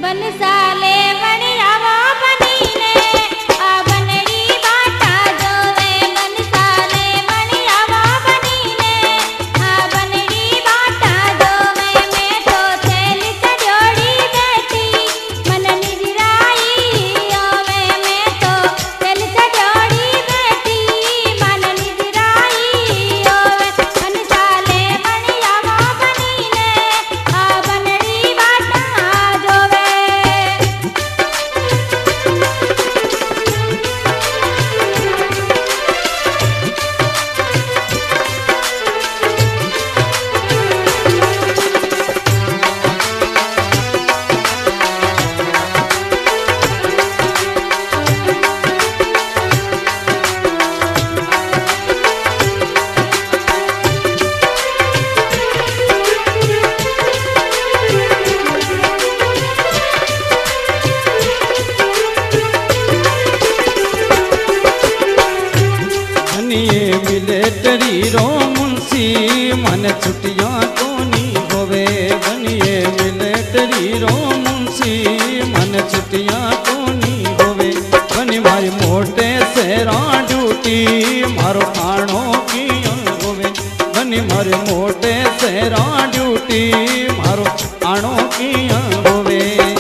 बनसाले बनियावा बनीने आ बनड़ी बाटा जोवे बनसाले बनियावा बनीने आ बनड़ी बाटा जोवे मैं तो थैली चढ़ोड़ी बैठी मन निजराई ओवे मैं तो थैली चढ़ोड़ी बैठी मन निजराई ओवे बनसाले बनियावा बनीने आ बनड़ी बाटा जोवे। बनिए मिलिटरी रो मुंशी मन छुट्टियां कोनी होवे बनिए मिलिटरी रो मुंशी मन छुट्टियां कोनी होवे बनी मारी मोटे सेरा ड्यूटी मारो खानो किया होवे बनी मारी मोटे सेरा ड्यूटी मारो खानो किया होवे।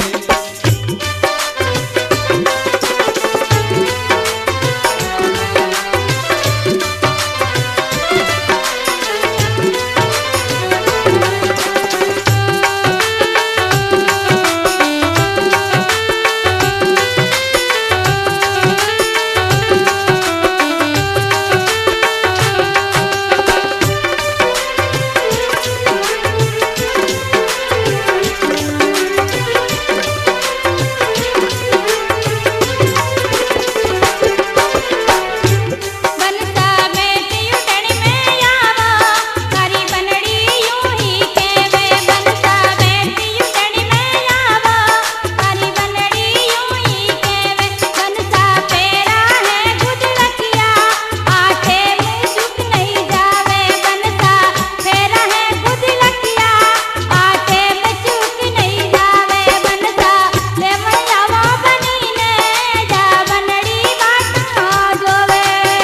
बनसा बेटी उठनी में आवा तारी बनड़ी यूं ही केवे बनसा बेटी उठनी में आवा तारी बनड़ी यूं ही केवे बनसा पेरा है गुजरतिया आठे में चुक नहीं जावे बनसा पेरा है गुजरतिया आठे में चुक नहीं जावे बनसा ले मयावा बनीने जा बनड़ी बाटा जोवे।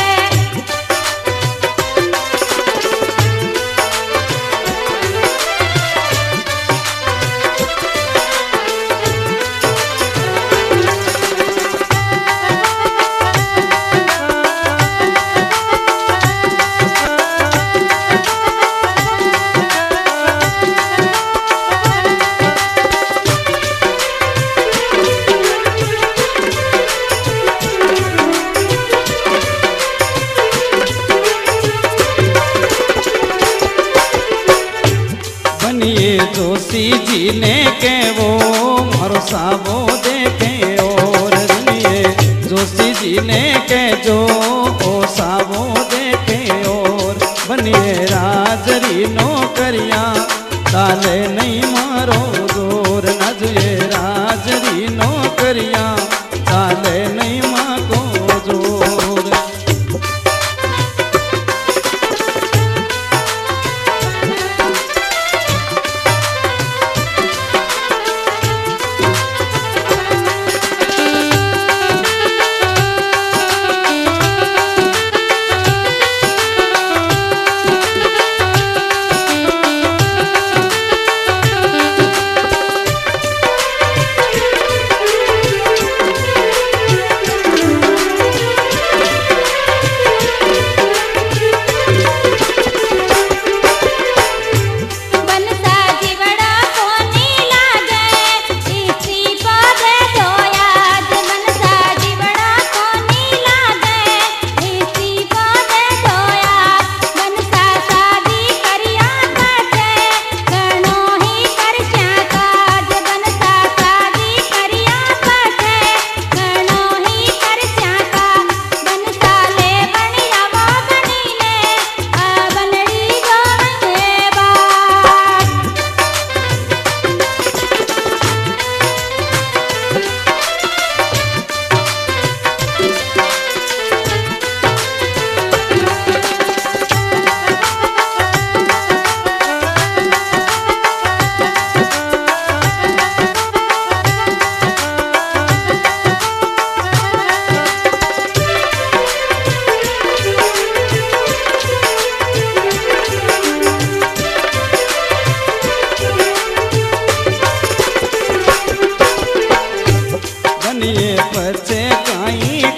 बनिए जोशी जी ने के वो मारो साबो देखे और बनिए जोशी जी ने के जो ओ साबो देखे और बनिए राजरी नौकरिया ताले नहीं मारो जोर न जुए राजरी नौकरिया ताले नहीं माको जोर।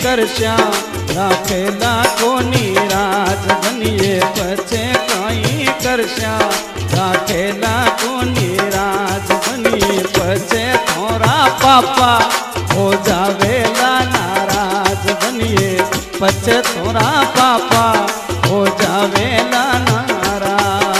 करश्या राखेला कोनी राज बनिए पछे कई करश्या राखेला कोनी राज बनिए पछे थोरा पापा हो जावेला नाराज बनिए पछे थोरा पापा हो जावेला नाराज।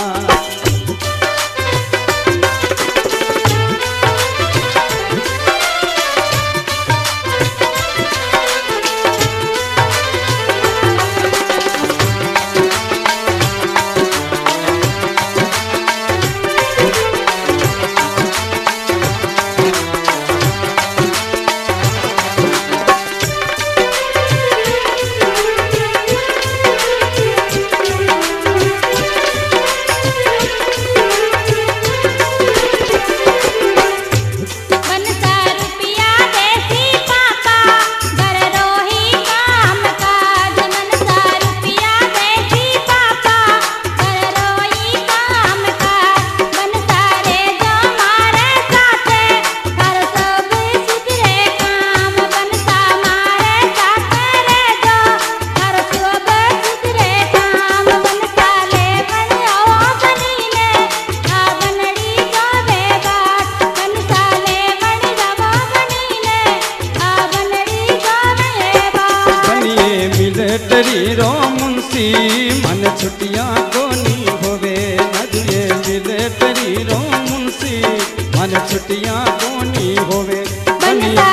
बनसा रुपया देसी पापा घर रोही काम काज बनसा रुपया देसी पापा घर रोही काम काज बनसा रे जो मारे साथे घर सब सुधरे काम बनसा मारे साथे रे जो घर सब सुधरे काम बनसा ले बनियो बनीने आ बनड़ी जोवे बाट बनसा ले बनी रवो बनीने आ बनड़ी जोवे बाट। बनिए मिलिटरी रो मुंशी मन छुट्टियां कोनी होवे नजरे मिलिटरी रो मुंशी मन छुट्टियां कोनी होवे बनसा